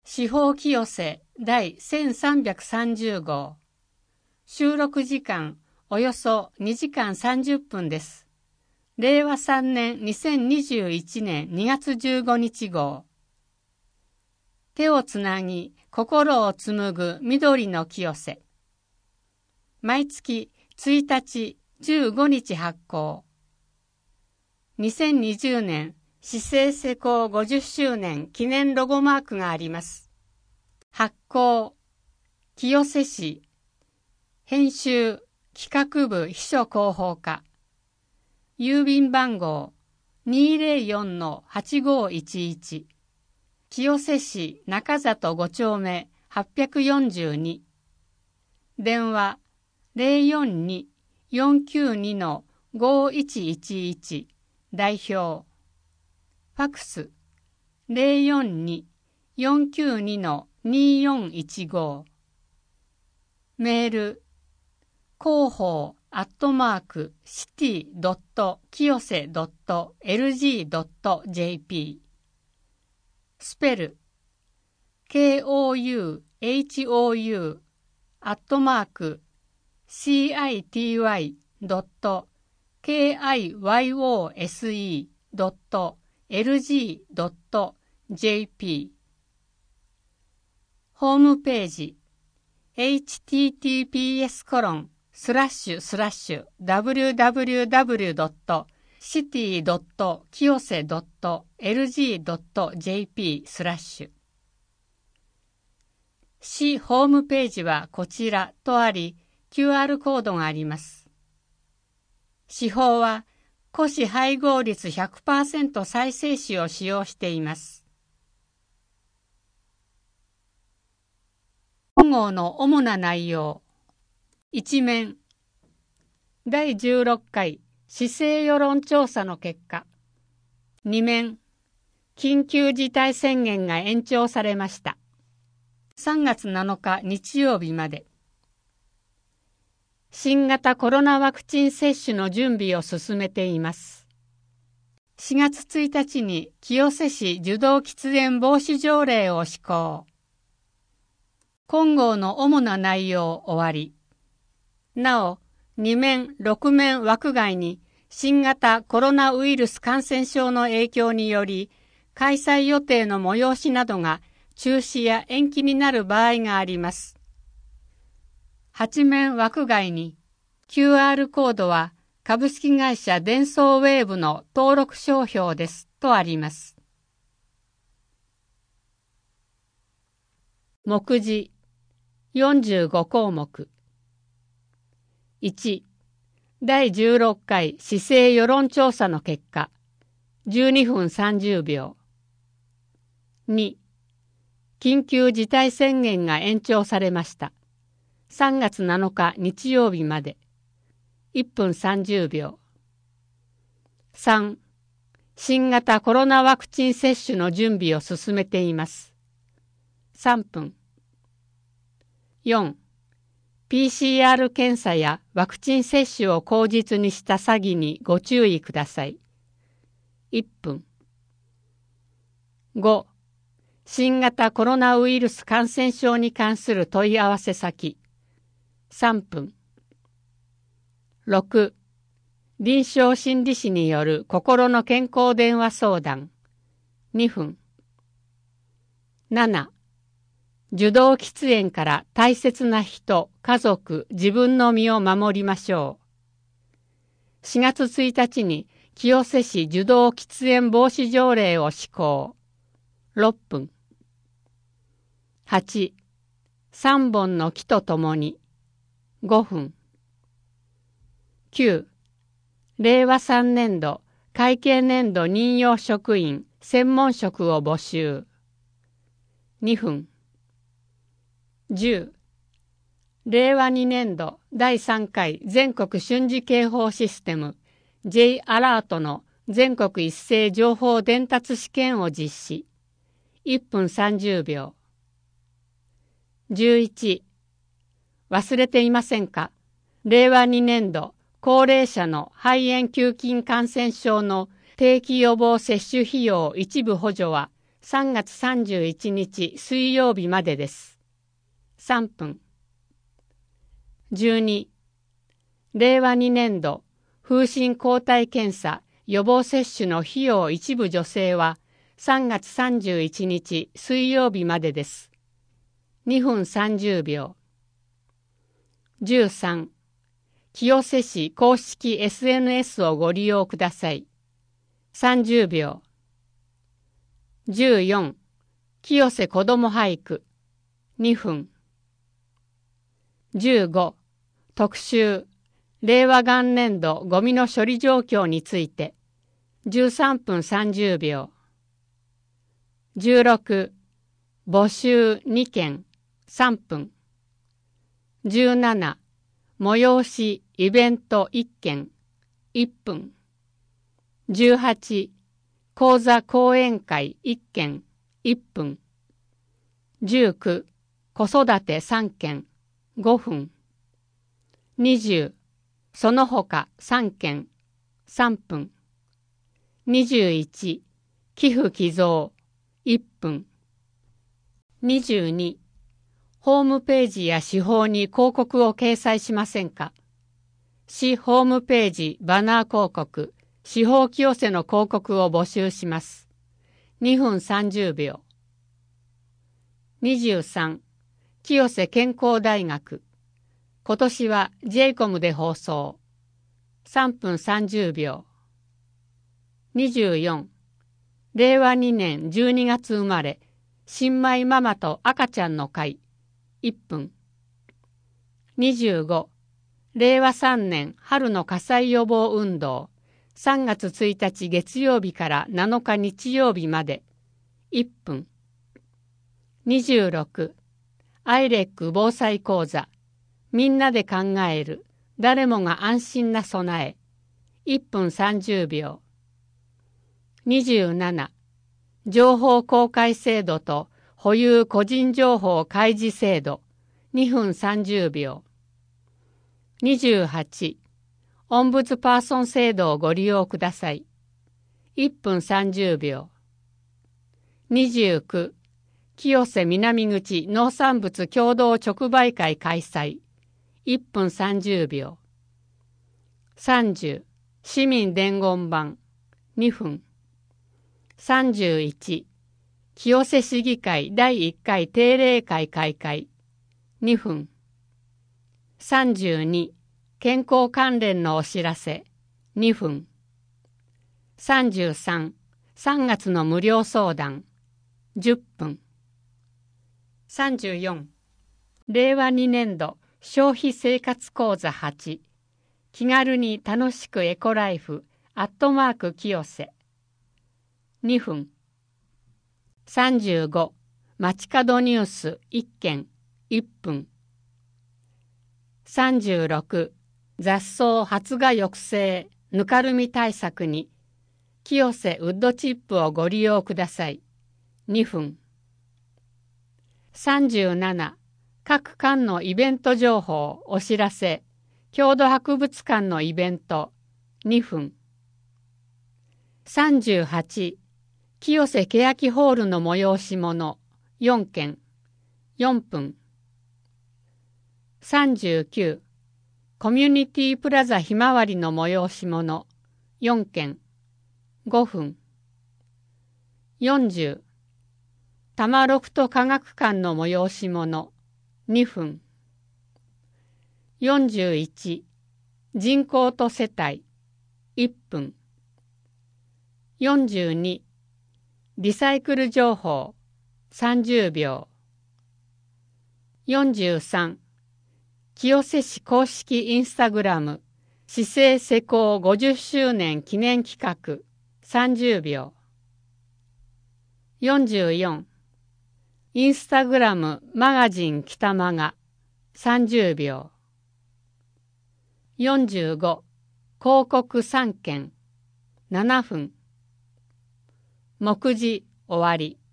司法清瀬第1330号。収録時間およそ2時間30分です。令和3年2021年2月15日号。手をつなぎ心を紡ぐ緑の清瀬。毎月1日15日発行。2020年市政施行50周年記念ロゴマークがあります。発行、清瀬市、編集、企画部秘書広報課、郵便番号 204-8511、清瀬市中里5丁目842、電話 042-492-5111、代表、ファクス 042-492-2415、メール、広報@city.kiyose.lg.jp、スペル、KOUHOU@city.kiyose.lg.jp、ホームページ、https://www.city.kiyose.lg.jp/ 市ホームページはこちらとあり、QR コードがあります。市法は、古紙配合率 100% 再生紙を使用しています。本号の主な内容。一面、第16回市政世論調査の結果。二面、緊急事態宣言が延長されました。3月7日日曜日まで。新型コロナワクチン接種の準備を進めています。4月1日に清瀬市受動喫煙防止条例を施行。本号の主な内容終わり。なお、2面、6面枠外に新型コロナウイルス感染症の影響により開催予定の催しなどが中止や延期になる場合があります。8面枠外に QR コードは株式会社デンソーウェーブの登録商標ですとあります。目次45項目。1、第16回市政世論調査の結果、12分30秒。2、緊急事態宣言が延長されました。3月7日日曜日まで。1分30秒。3、新型コロナワクチン接種の準備を進めています。3分。4、PCR 検査やワクチン接種を口実にした詐欺にご注意ください。1分。5、新型コロナウイルス感染症に関する問い合わせ先。3分。6、臨床心理士による心の健康電話相談。2分。7、受動喫煙から大切な人、家族、自分の身を守りましょう。4月1日に清瀬市受動喫煙防止条例を施行。6分。8、3本の木とともに。5分。9、令和3年度会計年度任用職員専門職を募集。2分。10、令和2年度第3回全国瞬時警報システム J アラートの全国一斉情報伝達試験を実施。1分30秒。11、忘れていませんか？令和2年度高齢者の肺炎球菌感染症の定期予防接種費用一部補助は 3月31日水曜日までです。3分。12、令和2年度風疹抗体検査予防接種の費用一部助成は3月31日水曜日までです。2分30秒。13、清瀬市公式 SNS をご利用ください。30秒。14、清瀬子ども俳句。2分。15、特集、令和元年度ゴミの処理状況について。13分30秒。16、募集2件。3分。17、催しイベント1件。1分。18、講座講演会1件。1分。19、子育て3件。5分。20、その他3件。3分。21、寄付寄贈1分。22、ホームページや市報に広告を掲載しませんか？市ホームページバナー広告、市報清瀬の広告を募集します。2分30秒。23、清瀬健康大学。今年は J コムで放送。3分30秒。24、令和2年12月生まれ、新米ママと赤ちゃんの会。1分。25、令和3年春の火災予防運動。3月1日月曜日から7日日曜日まで。1分。26、アイレック防災講座。みんなで考える。誰もが安心な備え。1分30秒。27、情報公開制度と保有個人情報開示制度。2分30秒。28、オンブズパーソン制度をご利用ください。1分30秒。29、清瀬南口農産物共同直売会開催。1分30秒。30、市民伝言板。2分。31、清瀬市議会第1回定例会開会。2分。32、健康関連のお知らせ。2分。33、3月の無料相談。10分。34、令和2年度消費生活講座8。気軽に楽しくエコライフ@清瀬。2分。35、街角ニュース1件。1分。36、雑草発芽抑制ぬかるみ対策に清瀬ウッドチップをご利用ください。2分。37、各館のイベント情報お知らせ郷土博物館のイベント。2分。38、清瀬欅ホールの催し物4件。4分。39、コミュニティプラザひまわりの催し物4件。5分。40、多摩ロフト科学館の催し物2分。41、人口と世帯1分。42、リサイクル情報30秒。43、清瀬市公式インスタグラム市政施行50周年記念企画30秒。44、インスタグラムマガジン北間が30秒。45、広告3件7分。目次終わり。